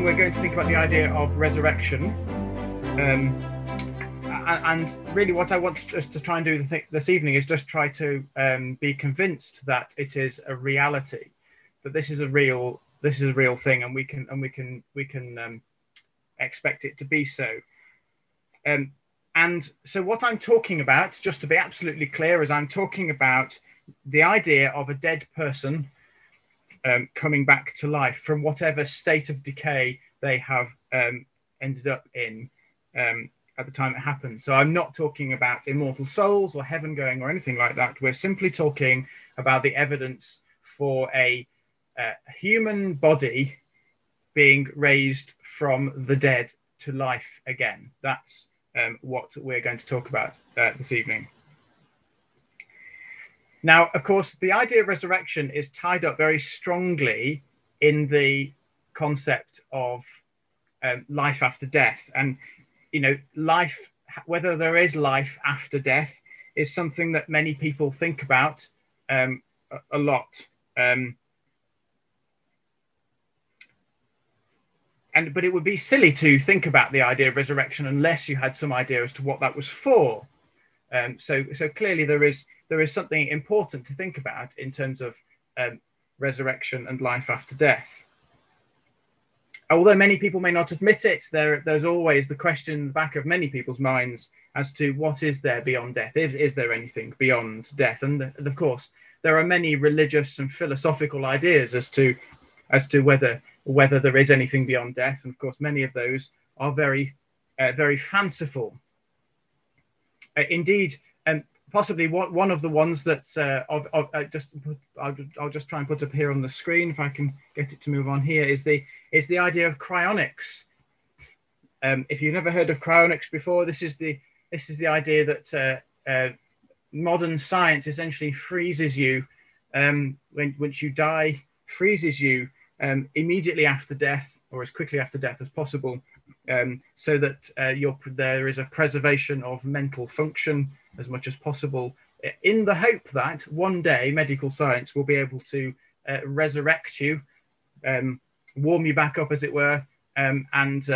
we're going to think about the idea of resurrection. And really what I want us to try and do this evening is just try to be convinced that it is a reality, that this is a real thing, and we can expect it to be so. And so what I'm talking about, just to be absolutely clear, is I'm talking about the idea of a dead person coming back to life from whatever state of decay they have ended up in at the time it happened. So I'm not talking about immortal souls or heaven going or anything like that. We're simply talking about the evidence for a human body being raised from the dead to life again. That's what we're going to talk about this evening. Now, of course, the idea of resurrection is tied up very strongly in the concept of life after death. And, you know, life, whether there is life after death, is something that many people think about a lot. But it would be silly to think about the idea of resurrection unless you had some idea as to what that was for. So clearly there is something important to think about in terms of resurrection and life after death. Although many people may not admit it, there's always the question in the back of many people's minds as to what is there beyond death. Is there anything beyond death? And of course, there are many religious and philosophical ideas as to whether there is anything beyond death. And of course, many of those are very fanciful. Indeed, possibly one of the ones that's I'll just try and put up here on the screen if I can get it to move on here is the idea of cryonics. If you've never heard of cryonics before, this is the idea that modern science essentially freezes you once you die, freezes you immediately after death or as quickly after death as possible, so that there is a preservation of mental function as much as possible, in the hope that one day medical science will be able to resurrect you, warm you back up, as it were, and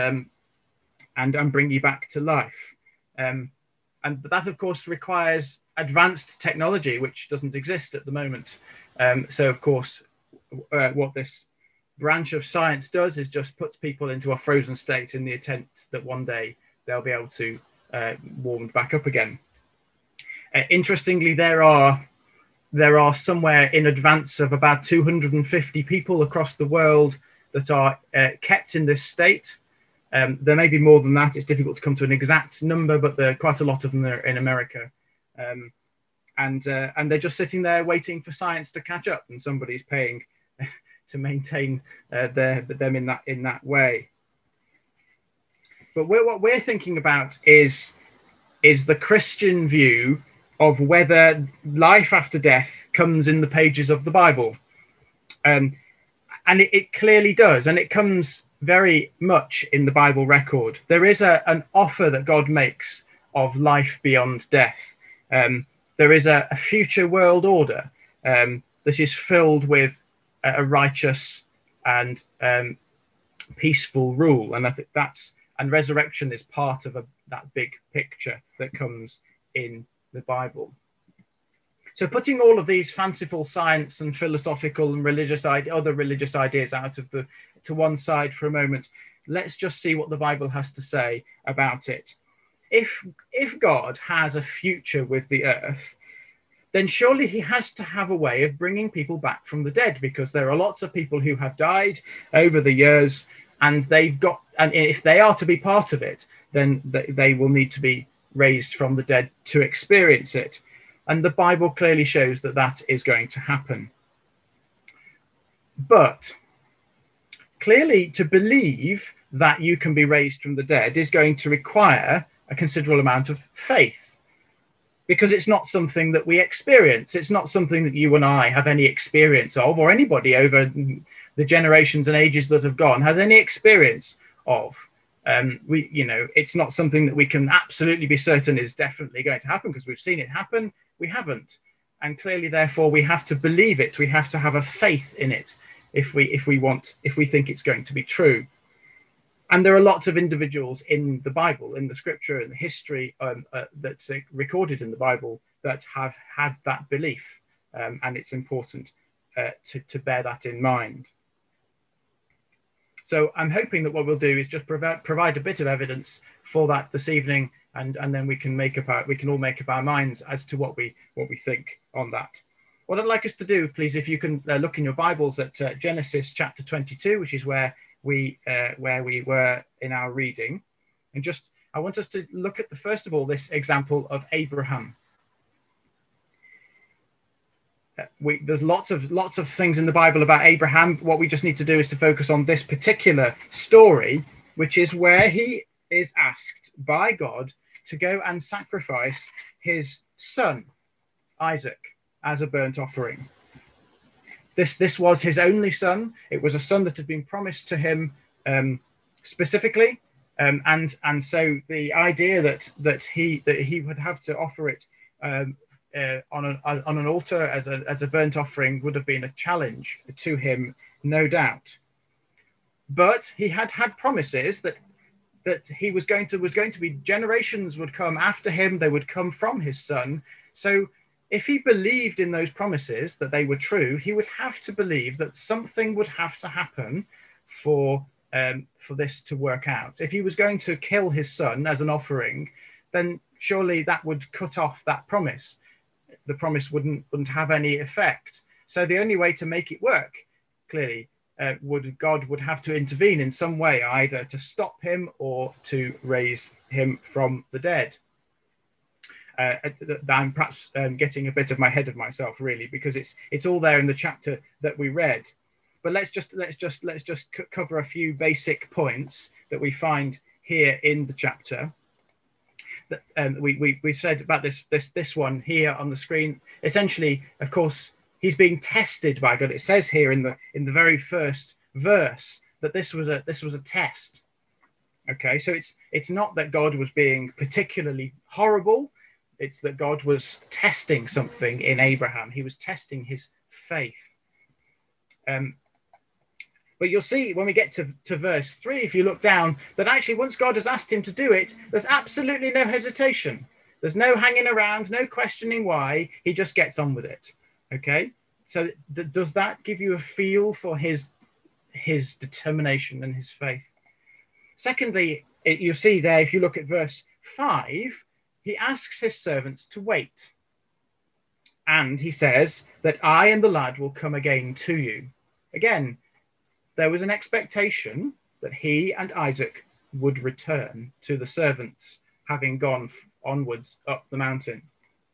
bring you back to life. And that, of course, requires advanced technology, which doesn't exist at the moment. So, of course, what this branch of science does is just puts people into a frozen state in the attempt that one day they'll be able to warmed back up again. Interestingly, there are somewhere in advance of about 250 people across the world that are kept in this state. There may be more than that. It's difficult to come to an exact number, but there are quite a lot of them are in America. And they're just sitting there waiting for science to catch up, and somebody's paying to maintain them in that way. But what we're thinking about is the Christian view of whether life after death comes in the pages of the Bible. And it clearly does, and it comes very much in the Bible record. There is an offer that God makes of life beyond death. There is a future world order that is filled with a righteous and peaceful rule, and I think and resurrection is part of that big picture that comes in the Bible. So, putting all of these fanciful science and philosophical and other religious ideas to one side for a moment, let's just see what the Bible has to say about it. If God has a future with the earth, then surely he has to have a way of bringing people back from the dead, because there are lots of people who have died over the years, and if they are to be part of it, then they will need to be raised from the dead to experience it. And the Bible clearly shows that that is going to happen. But clearly, to believe that you can be raised from the dead is going to require a considerable amount of faith, because it's not something that we experience. It's not something that you and I have any experience of, or anybody over the generations and ages that have gone has any experience of. It's not something that we can absolutely be certain is definitely going to happen, because we've seen it happen. We haven't. And clearly, therefore, we have to believe it. We have to have a faith in it if we think it's going to be true. And there are lots of individuals in the Bible, in the scripture and the history that's recorded in the Bible that have had that belief. And it's important to bear that in mind. So I'm hoping that what we'll do is just provide a bit of evidence for that this evening, and then we can all make up our minds as to what we think on that. What I'd like us to do, please, if you can look in your Bibles at Genesis chapter 22, which is where we were in our reading, and I want us to look at first of all this example of Abraham. There's lots of things in the Bible about Abraham. What we just need to do is to focus on this particular story, which is where he is asked by God to go and sacrifice his son Isaac as a burnt offering. This was his only son. It was a son that had been promised to him specifically, and so the idea that he would have to offer it on an altar as a burnt offering would have been a challenge to him, no doubt. But he had promises that he was going to be, generations would come after him. They would come from his son. So if he believed in those promises that they were true, he would have to believe that something would have to happen for this to work out. If he was going to kill his son as an offering, then surely that would cut off that promise. The promise wouldn't have any effect. So the only way to make it work, clearly, God would have to intervene in some way, either to stop him or to raise him from the dead. I'm perhaps getting a bit of my head of myself, really, because it's all there in the chapter that we read. But let's just cover a few basic points that we find here in the chapter. We said about this one here on the screen. Essentially, of course, he's being tested by God. It says here in the very first verse that this was a test. Okay, so it's not that God was being particularly horrible. It's that God was testing something in Abraham. He was testing his faith. But you'll see when we get to verse 3, if you look down, that actually once God has asked him to do it, there's absolutely no hesitation. There's no hanging around, no questioning why. He just gets on with it. Okay, so does that give you a feel for his determination and his faith? Secondly, you see there, if you look at verse 5, he asks his servants to wait. And he says that I and the lad will come again to you. Again, there was an expectation that he and Isaac would return to the servants, having gone onwards up the mountain.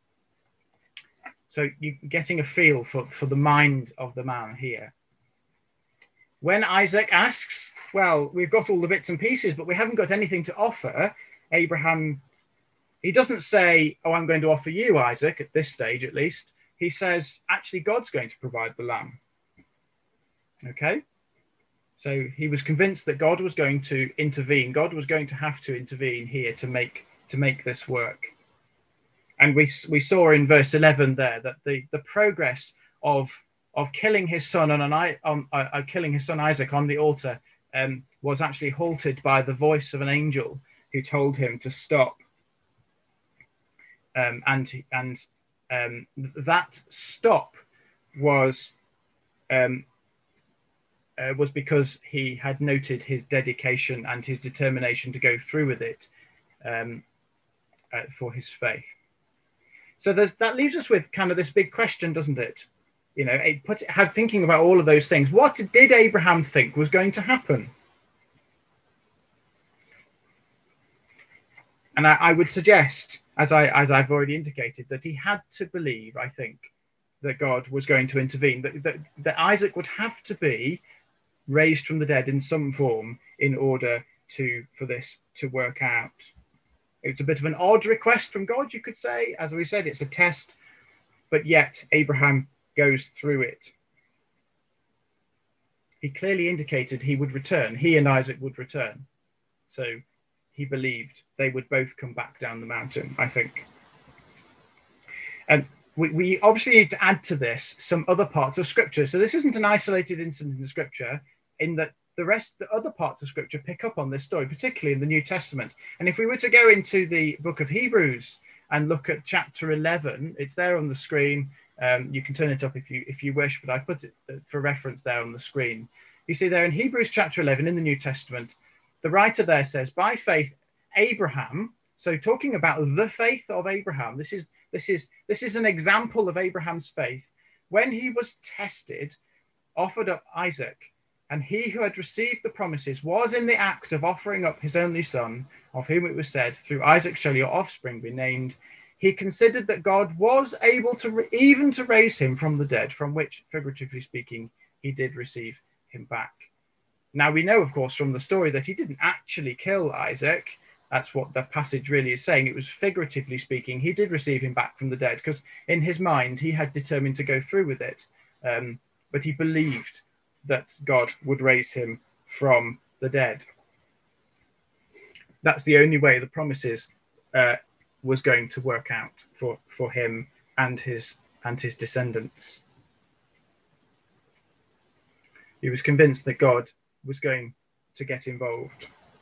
So you're getting a feel for the mind of the man here. When Isaac asks, well, we've got all the bits and pieces, but we haven't got anything to offer, Abraham, he doesn't say, oh, I'm going to offer you, Isaac, at this stage at least. He says, actually, God's going to provide the lamb. Okay? So he was convinced that God was going to intervene. God was going to have to intervene here to make this work. And we saw in verse 11 there that the progress of killing his son killing his son Isaac on the altar was actually halted by the voice of an angel who told him to stop. That stop was because he had noted his dedication and his determination to go through with it for his faith. So that leaves us with kind of this big question, doesn't it? You know, thinking about all of those things. What did Abraham think was going to happen? And I would suggest, as I've already indicated, that he had to believe, I think, that God was going to intervene, that Isaac would have to be raised from the dead in some form in order for this to work out. It's a bit of an odd request from God, you could say. As we said, it's a test, but yet Abraham goes through it. He clearly indicated he would return. He and Isaac would return. So he believed they would both come back down the mountain, I think. And we obviously need to add to this some other parts of Scripture. So this isn't an isolated incident in the Scripture, in that the other parts of Scripture pick up on this story, particularly in the New Testament. And if we were to go into the book of Hebrews and look at chapter 11, it's there on the screen. You can turn it up if you wish, but I put it for reference there on the screen. You see there in Hebrews chapter 11 in the New Testament, the writer there says, by faith, Abraham, so talking about the faith of Abraham, this is an example of Abraham's faith. When he was tested, offered up Isaac, and he who had received the promises was in the act of offering up his only son, of whom it was said, through Isaac shall your offspring be named. He considered that God was able to even to raise him from the dead, from which, figuratively speaking, he did receive him back. Now we know, of course, from the story that he didn't actually kill Isaac. That's what the passage really is saying. It was figuratively speaking, he did receive him back from the dead, because in his mind he had determined to go through with it. But he believed that God would raise him from the dead. That's the only way the promises was going to work out for him and his descendants. He was convinced that God was going to get involved.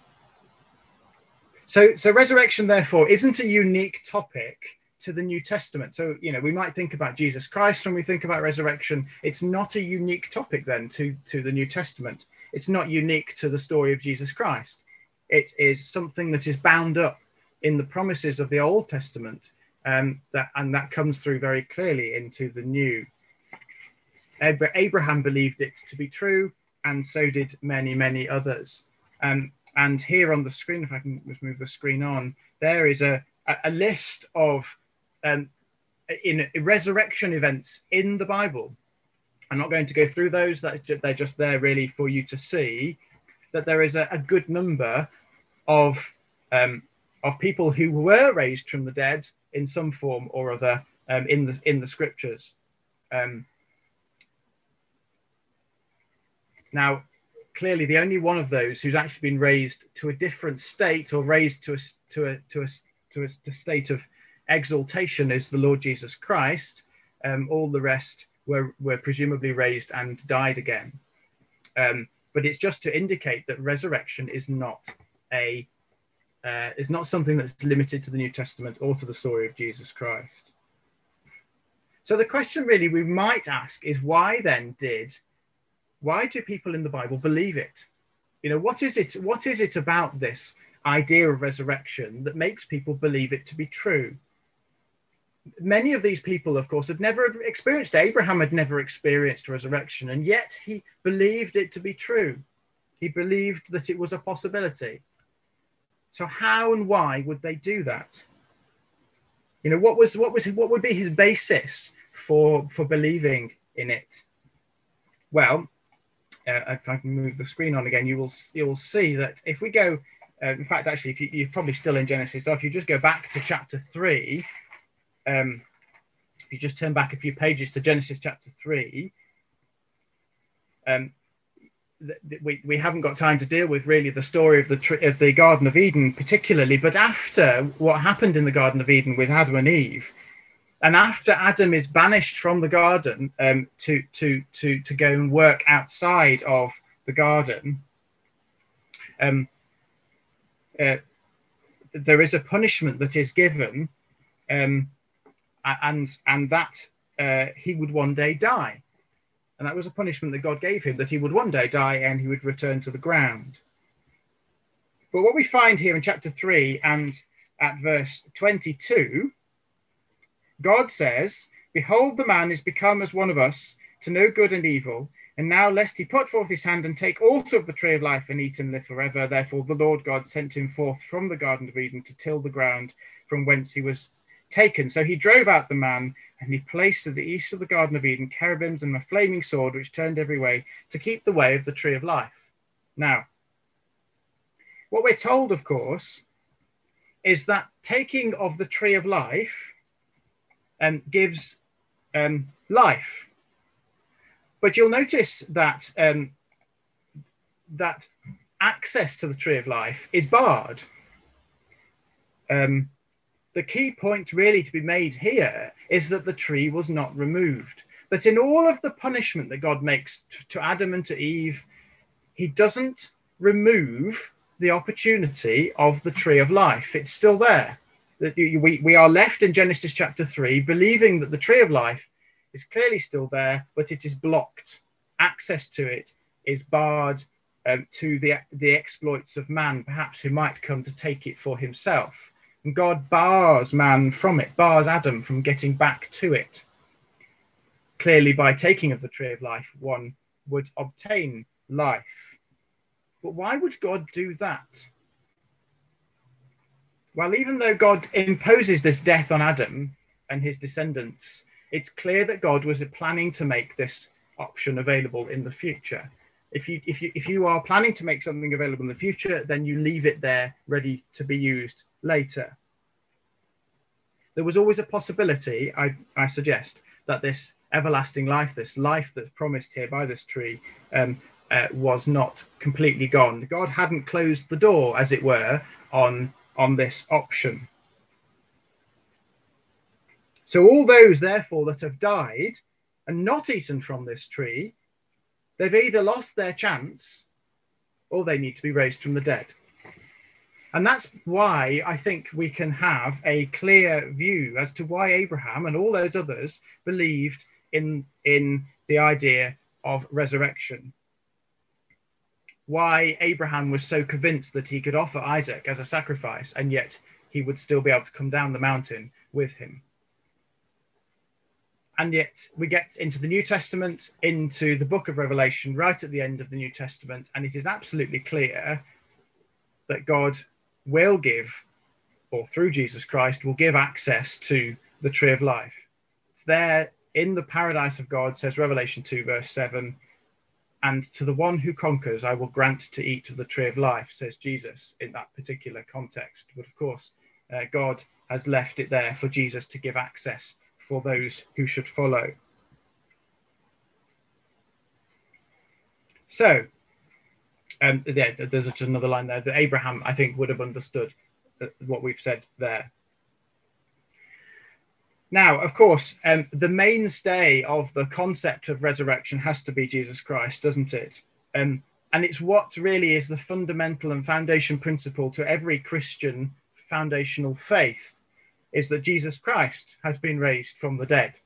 So resurrection, therefore, isn't a unique topic to the New Testament. So, we might think about Jesus Christ when we think about resurrection. It's not a unique topic then to the New Testament. It's not unique to the story of Jesus Christ. It is something that is bound up in the promises of the Old Testament, that comes through very clearly into the New. Abraham believed it to be true, and so did many, many others. And here on the screen, if I can just move the screen on, there is a list of in resurrection events in the Bible. I'm not going to go through those. They're just there really for you to see that there is a good number of people who were raised from the dead in some form or other in the scriptures. Now, clearly, the only one of those who's actually been raised to a different state or raised to a state of exaltation is the Lord Jesus Christ. All the rest were presumably raised and died again. But it's just to indicate that resurrection is not something that's limited to the New Testament or to the story of Jesus Christ. So the question really we might ask is, why do people in the Bible believe it? What is it about this idea of resurrection that makes people believe it to be true? Many of these people, of course, had never experienced. Abraham had never experienced resurrection, and yet he believed it to be true. He believed that it was a possibility. So how and why would they do that? What would be his basis for believing in it? Well, if I can move the screen on again, you will see that if we go, in fact, actually, if you're probably still in Genesis, so if you just go back to chapter 3, if you just turn back a few pages to Genesis chapter 3, we haven't got time to deal with really the story of the Garden of Eden particularly, but after what happened in the Garden of Eden with Adam and Eve, and after Adam is banished from the garden to go and work outside of the garden, there is a punishment that is given, and that he would one day die. And that was a punishment that God gave him, that he would one day die and he would return to the ground. But what we find here in chapter 3 and at verse 22, God says, "Behold, the man is become as one of us, to know good and evil. And now, lest he put forth his hand and take also of the tree of life and eat and live forever. Therefore, the Lord God sent him forth from the Garden of Eden to till the ground from whence he was taken. So he drove out the man, and he placed at the east of the Garden of Eden cherubims and a flaming sword which turned every way to keep the way of the tree of life." Now, what we're told, of course, is that taking of the tree of life gives life. But you'll notice that that access to the tree of life is barred. The key point really to be made here is that the tree was not removed. That in all of the punishment that God makes to Adam and to Eve, he doesn't remove the opportunity of the tree of life. It's still there. We are left in Genesis chapter 3 believing that the tree of life is clearly still there, but it is blocked. Access to it is barred to the exploits of man, perhaps, who might come to take it for himself. And God bars man from it, bars Adam from getting back to it. Clearly, by taking of the tree of life, one would obtain life. But why would God do that? Well, even though God imposes this death on Adam and his descendants, it's clear that God was planning to make this option available in the future. If you are planning to make something available in the future, then you leave it there ready to be used later. There was always a possibility, I suggest, that this everlasting life, this life that's promised here by this tree, was not completely gone. God hadn't closed the door, as it were, on this option. So all those, therefore, that have died and not eaten from this tree, they've either lost their chance or they need to be raised from the dead. And that's why I think we can have a clear view as to why Abraham and all those others believed in the idea of resurrection. Why Abraham was so convinced that he could offer Isaac as a sacrifice, and yet he would still be able to come down the mountain with him. And yet we get into the New Testament, into the book of Revelation, right at the end of the New Testament, and it is absolutely clear that God will give, or through Jesus Christ, will give access to the tree of life. It's there in the paradise of God, says Revelation 2, verse 7, and to the one who conquers, I will grant to eat of the tree of life, says Jesus in that particular context. But of course, God has left it there for Jesus to give access for those who should follow. So, there's just another line there that Abraham, I think, would have understood what we've said there. Now, of course, the mainstay of the concept of resurrection has to be Jesus Christ, doesn't it? And it's what really is the fundamental and foundation principle to every Christian foundational faith, is that Jesus Christ has been raised from the dead.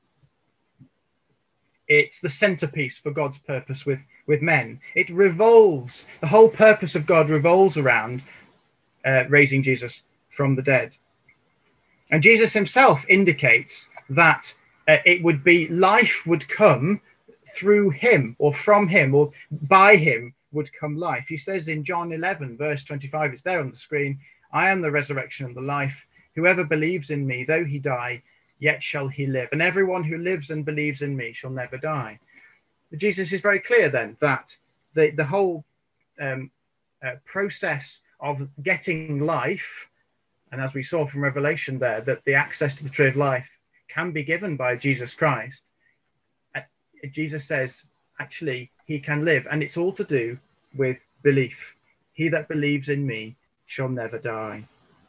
It's the centerpiece for God's purpose with men. It revolves, the whole purpose of God revolves around raising Jesus from the dead. And Jesus himself indicates that it would be life would come through him, or from him, or by him would come life. He says in John 11, verse 25, it's there on the screen, I am the resurrection and the life. Whoever believes in me, though he die, yet shall he live. And everyone who lives and believes in me shall never die. Jesus is very clear then that the whole process of getting life, and as we saw from Revelation there, that the access to the tree of life can be given by Jesus Christ. Jesus says, actually, he can live. And it's all to do with belief. He that believes in me shall never die.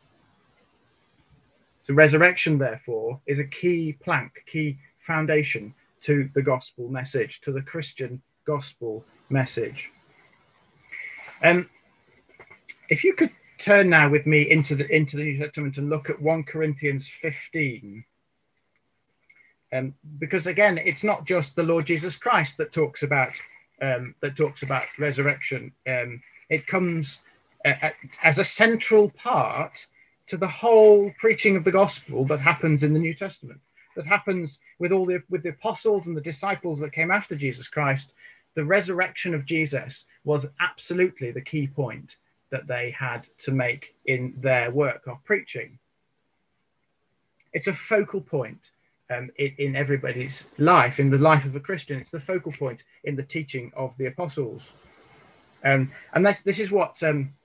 So resurrection, therefore, is a key plank, key foundation to the gospel message, to the Christian gospel message. If you could turn now with me into the New Testament and look at 1 Corinthians 15. Because again, it's not just the Lord Jesus Christ that talks about resurrection. It comes as a central part to the whole preaching of the gospel that happens in the New Testament, that happens with the apostles and the disciples that came after Jesus Christ. The resurrection of Jesus was absolutely the key point that they had to make in their work of preaching. It's a focal point in everybody's life, in the life of a Christian. It's the focal point in the teaching of the apostles. And this is what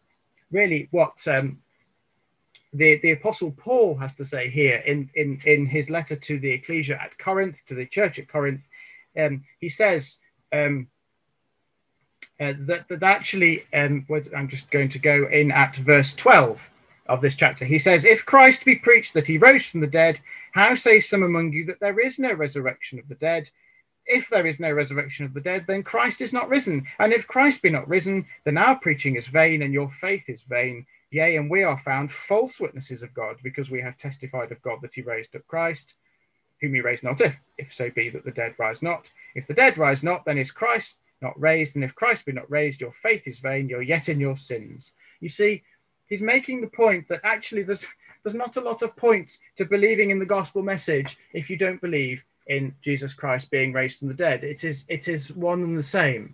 the Apostle Paul has to say here in his letter to the ecclesia at Corinth, to the church at Corinth. He says that actually, I'm just going to go in at verse 12 of this chapter. He says, if Christ be preached that he rose from the dead, how say some among you that there is no resurrection of the dead? if there is no resurrection of the dead, then Christ is not risen. And if Christ be not risen, then our preaching is vain and your faith is vain. Yea, and we are found false witnesses of God, because we have testified of God that he raised up Christ, whom he raised not, if so be that the dead rise not. If the dead rise not, then is Christ not raised. And if Christ be not raised, your faith is vain, you're yet in your sins. You see, he's making the point that actually there's not a lot of point to believing in the gospel message if you don't believe in Jesus Christ being raised from the dead. It is one and the same.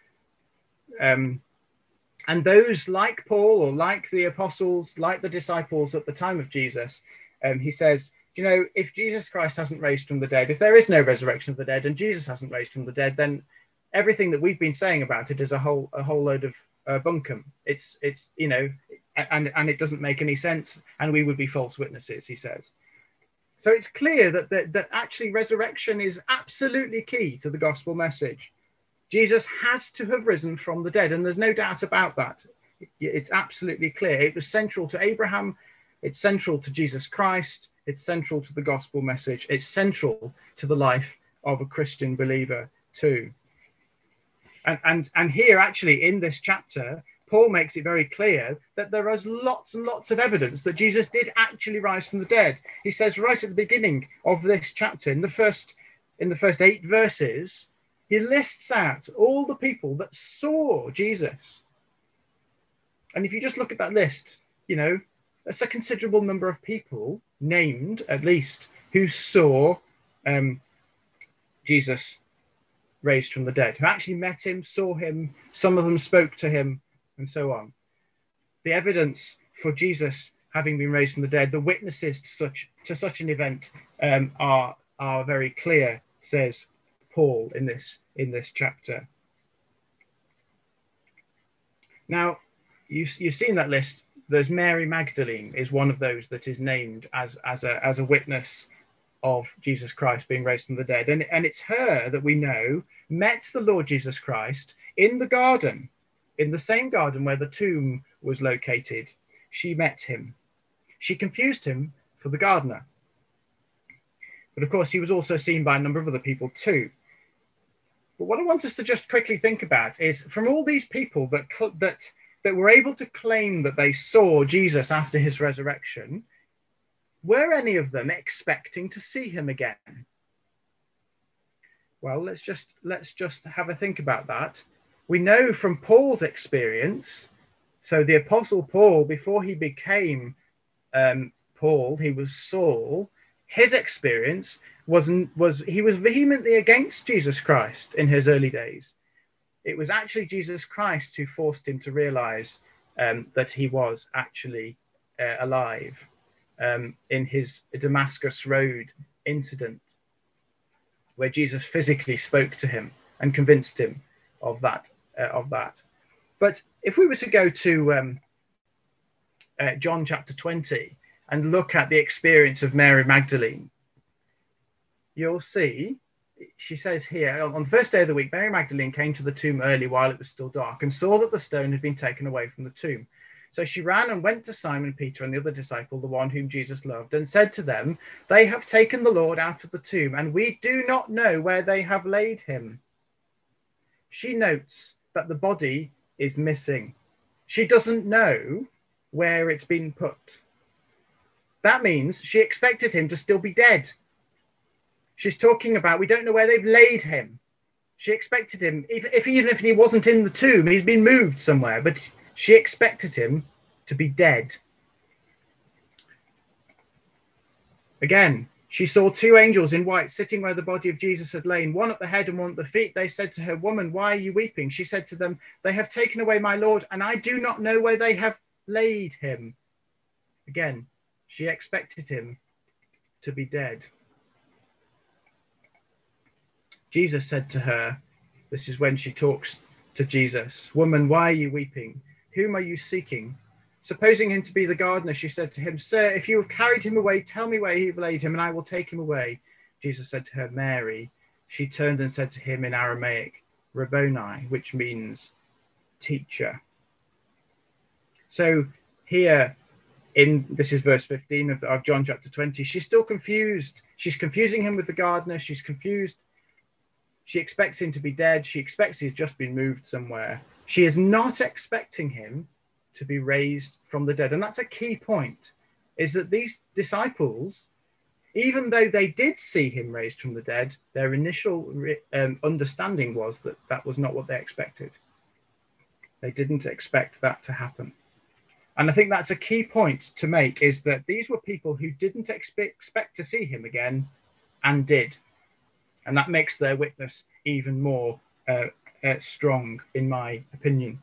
And those like Paul, or like the apostles, like the disciples at the time of Jesus, he says, you know, if Jesus Christ hasn't raised from the dead, if there is no resurrection of the dead and Jesus hasn't raised from the dead, then everything that we've been saying about it is a whole load of bunkum. It's you know, and it doesn't make any sense, and we would be false witnesses, he says. So it's clear that actually resurrection is absolutely key to the gospel message. Jesus has to have risen from the dead, and there's no doubt about that. It's absolutely clear. It was central to Abraham. It's central to Jesus Christ. It's central to the gospel message. It's central to the life of a Christian believer too. And here, actually, in this chapter, Paul makes it very clear that there is lots and lots of evidence that Jesus did actually rise from the dead. He says right at the beginning of this chapter, in the first 8 verses, he lists out all the people that saw Jesus. And if you just look at that list, you know, that's a considerable number of people named, at least, who saw Jesus raised from the dead, who actually met him, saw him, some of them spoke to him, and so on. The evidence for Jesus having been raised from the dead, the witnesses to such an event are very clear, says Paul in this chapter. Now, you've seen that list. There's Mary Magdalene is one of those that is named as a witness of Jesus Christ being raised from the dead, and it's her that we know met the Lord Jesus Christ in the garden, in the same garden where the tomb was located. She met him. She confused him for the gardener, but of course he was also seen by a number of other people too. But what I want us to just quickly think about is, from all these people that were able to claim that they saw Jesus after his resurrection, were any of them expecting to see him again? Well, let's just have a think about that. We know from Paul's experience, so the Apostle Paul, before he became Paul, he was Saul. His experience was he was vehemently against Jesus Christ in his early days. It was actually Jesus Christ who forced him to realize that he was actually alive in his Damascus Road incident, where Jesus physically spoke to him and convinced him of that. But if we were to go to John chapter 20 and look at the experience of Mary Magdalene, you'll see, she says here, on the first day of the week, Mary Magdalene came to the tomb early while it was still dark and saw that the stone had been taken away from the tomb. So she ran and went to Simon Peter and the other disciple, the one whom Jesus loved, and said to them, "They have taken the Lord out of the tomb, and we do not know where they have laid him." She notes that the body is missing. She doesn't know where it's been put. That means she expected him to still be dead. She's talking about, we don't know where they've laid him. She expected him, even if he wasn't in the tomb, he's been moved somewhere, but she expected him to be dead. Again, she saw 2 angels in white sitting where the body of Jesus had lain, one at the head and one at the feet. They said to her, "Woman, why are you weeping?" She said to them, "They have taken away my Lord, and I do not know where they have laid him." Again, she expected him to be dead. Jesus said to her, this is when she talks to Jesus, "Woman, why are you weeping? Whom are you seeking?" Supposing him to be the gardener, she said to him, "Sir, if you have carried him away, tell me where you've laid him, and I will take him away." Jesus said to her, "Mary." She turned and said to him in Aramaic, "Rabboni," which means teacher. So here, this is verse 15 of John chapter 20, she's still confused. She's confusing him with the gardener. She's confused. She expects him to be dead. She expects he's just been moved somewhere. She is not expecting him to be raised from the dead. And that's a key point, is that these disciples, even though they did see him raised from the dead, their initial understanding was that that was not what they expected. They didn't expect that to happen. And I think that's a key point to make, is that these were people who didn't expect to see him again and did. And that makes their witness even more strong, in my opinion.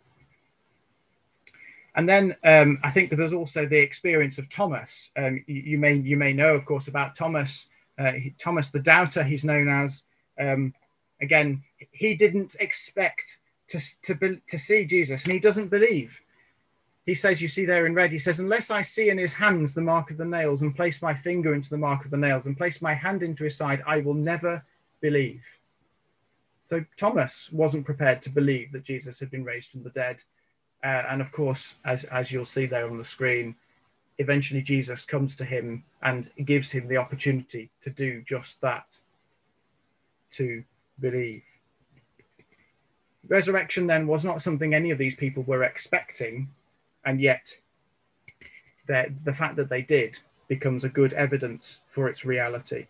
And then I think that there's also the experience of Thomas. You may know, of course, about Thomas. Thomas the doubter, he's known as. Again, he didn't expect to see Jesus, and he doesn't believe. He says, you see there in red, he says, unless I see in his hands the mark of the nails, and place my finger into the mark of the nails, and place my hand into his side, I will never believe. So Thomas wasn't prepared to believe that Jesus had been raised from the dead. And of course, as you'll see there on the screen, eventually Jesus comes to him and gives him the opportunity to do just that, to believe. Resurrection then was not something any of these people were expecting, and yet the fact that they did becomes a good evidence for its reality.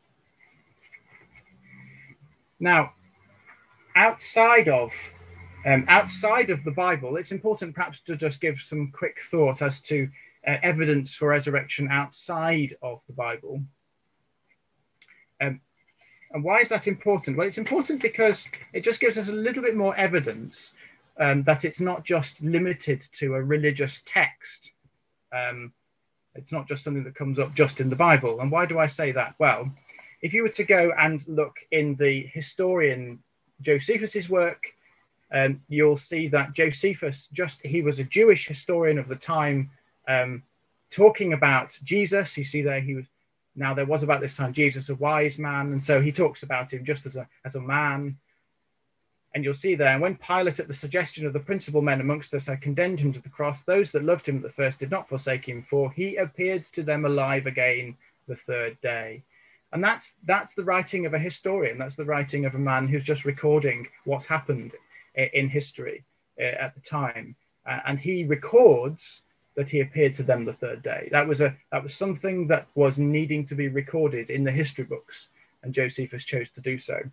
Now, outside of the Bible, it's important perhaps to just give some quick thought as to evidence for resurrection outside of the Bible. And why is that important? Well, it's important because it just gives us a little bit more evidence that it's not just limited to a religious text. It's not just something that comes up just in the Bible. And why do I say that? Well, if you were to go and look in the historian Josephus's work, you'll see that Josephus, he was a Jewish historian of the time, talking about Jesus. You see there, there was about this time Jesus a wise man, and so he talks about him just as a man. And you'll see there, and when Pilate, at the suggestion of the principal men amongst us, had condemned him to the cross, those that loved him at the first did not forsake him, for he appeared to them alive again the third day. And that's the writing of a historian. That's the writing of a man who's just recording what's happened in history at the time. And he records that he appeared to them the third day. That was something that was needing to be recorded in the history books, and Josephus chose to do so.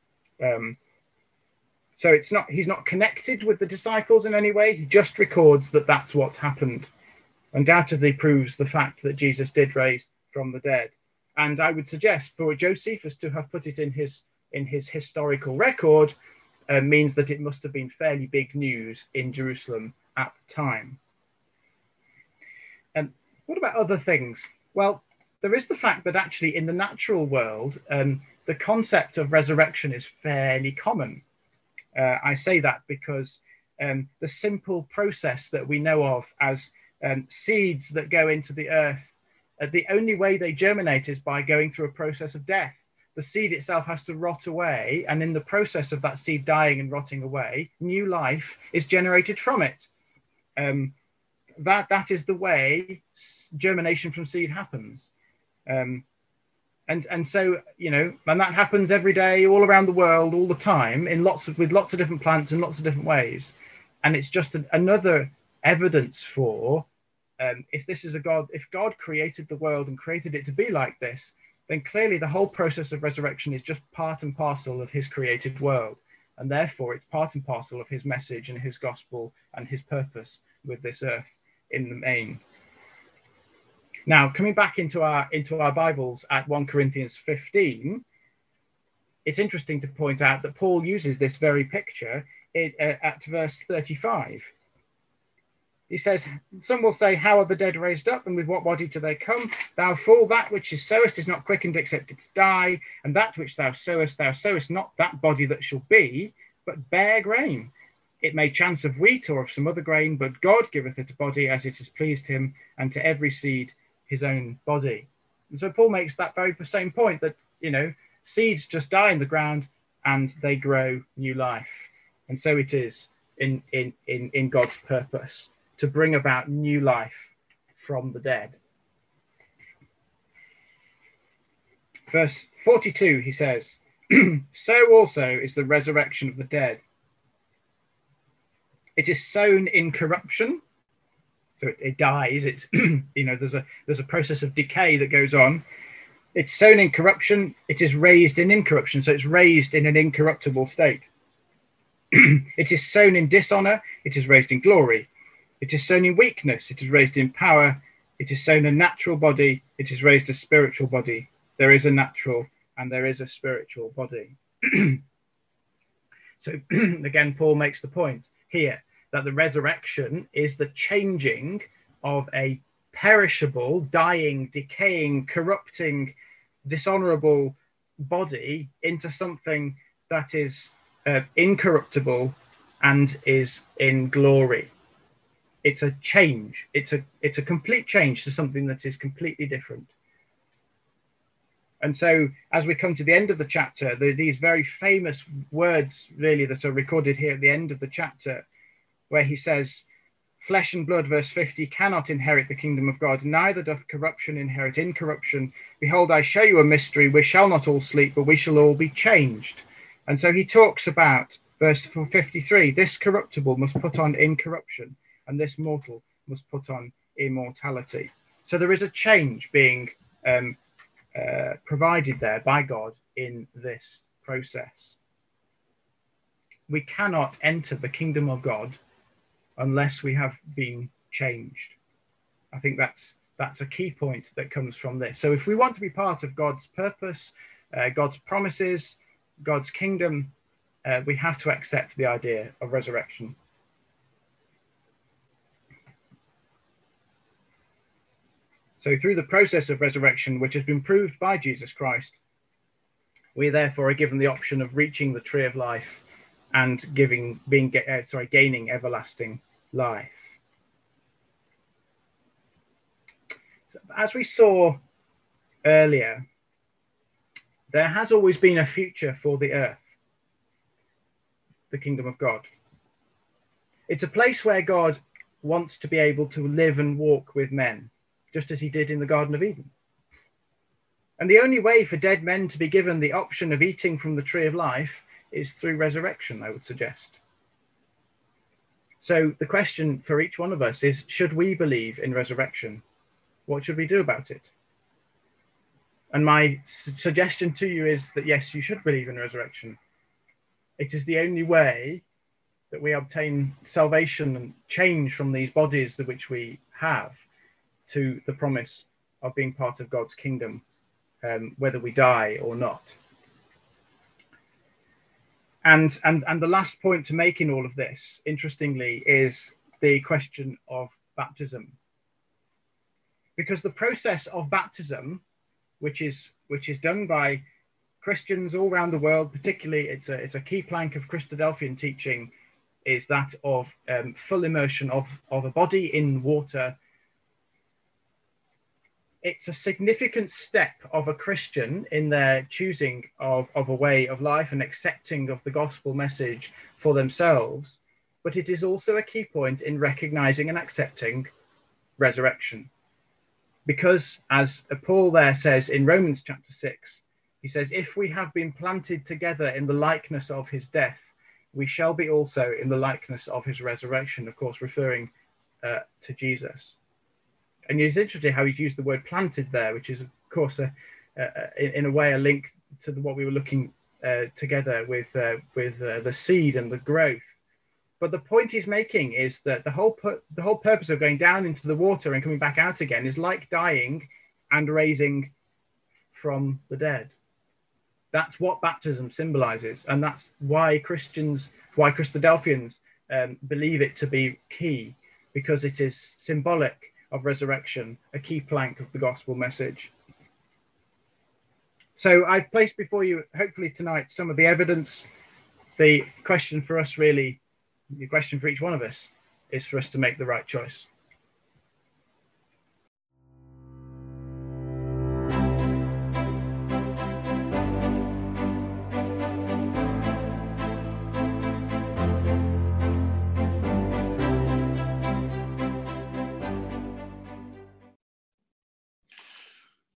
So he's not connected with the disciples in any way. He just records that that's what's happened. Undoubtedly proves the fact that Jesus did rise from the dead. And I would suggest for Josephus to have put it in his historical record means that it must have been fairly big news in Jerusalem at the time. And what about other things? Well, there is the fact that actually in the natural world, the concept of resurrection is fairly common. I say that because the simple process that we know of as seeds that go into the earth, the only way they germinate is by going through a process of death. The seed itself has to rot away, and in the process of that seed dying and rotting away, new life is generated from it. That is the way germination from seed happens. And so, and that happens every day, all around the world, all the time, with lots of different plants in lots of different ways. And it's just another evidence for, if God created the world and created it to be like this, then clearly the whole process of resurrection is just part and parcel of his created world. And therefore it's part and parcel of his message and his gospel and his purpose with this earth in the main. Now, coming back into our Bibles at 1 Corinthians 15, it's interesting to point out that Paul uses this very picture at verse 35. He says, some will say, how are the dead raised up, and with what body do they come? Thou fool, that which is sowest is not quickened except it die, and that which thou sowest not that body that shall be, but bare grain. It may chance of wheat or of some other grain, but God giveth it a body as it has pleased him, and to every seed his own body. And so Paul makes that very same point, that seeds just die in the ground and they grow new life. And so it is in God's purpose to bring about new life from the dead. Verse 42, he says, so also is the resurrection of the dead. It is sown in corruption, so it dies. It's there's a process of decay that goes on. It's sown in corruption. It is raised in incorruption, so it's raised in an incorruptible state. It is sown in dishonor. It is raised in glory. It is sown in weakness. It is raised in power. It is sown a natural body. It is raised a spiritual body. There is a natural and there is a spiritual body. So again, Paul makes the point here that the resurrection is the changing of a perishable, dying, decaying, corrupting, dishonorable body into something that is incorruptible and is in glory. It's a change. It's a complete change to something that is completely different. And so as we come to the end of the chapter, these very famous words really that are recorded here at the end of the chapter, where he says, flesh and blood, verse 50, cannot inherit the kingdom of God, neither doth corruption inherit incorruption. Behold, I show you a mystery. We shall not all sleep, but we shall all be changed. And so he talks about, verse 53, this corruptible must put on incorruption, and this mortal must put on immortality. So there is a change being provided there by God in this process. We cannot enter the kingdom of God unless we have been changed. I think that's a key point that comes from this. So if we want to be part of God's purpose, God's promises, God's kingdom, we have to accept the idea of resurrection. So through the process of resurrection, which has been proved by Jesus Christ, we therefore are given the option of reaching the tree of life and gaining everlasting life. So, as we saw earlier, there has always been a future for the earth, the kingdom of God. It's a place where God wants to be able to live and walk with men, just as he did in the Garden of Eden. And the only way for dead men to be given the option of eating from the tree of life is through resurrection, I would suggest. So the question for each one of us is, should we believe in resurrection? What should we do about it? And my suggestion to you is that, yes, you should believe in resurrection. It is the only way that we obtain salvation and change from these bodies which we have to the promise of being part of God's kingdom, whether we die or not. And the last point to make in all of this, interestingly, is the question of baptism. Because the process of baptism, which is done by Christians all around the world, particularly it's a key plank of Christadelphian teaching, is that of full immersion of a body in water. It's a significant step of a Christian in their choosing of a way of life and accepting of the gospel message for themselves. But it is also a key point in recognizing and accepting resurrection. Because as Paul there says in Romans chapter 6, he says, if we have been planted together in the likeness of his death, we shall be also in the likeness of his resurrection, of course, referring to Jesus. And it's interesting how he's used the word planted there, which is, of course, in a way, a link to what we were looking together with the seed and the growth. But the point he's making is that the whole purpose of going down into the water and coming back out again is like dying and raising from the dead. That's what baptism symbolizes, and that's why Christadelphians believe it to be key, because it is symbolic of resurrection, a key plank of the gospel message. So I've placed before you, hopefully tonight, some of the evidence. The question for us really, the question for each one of us, is for us to make the right choice.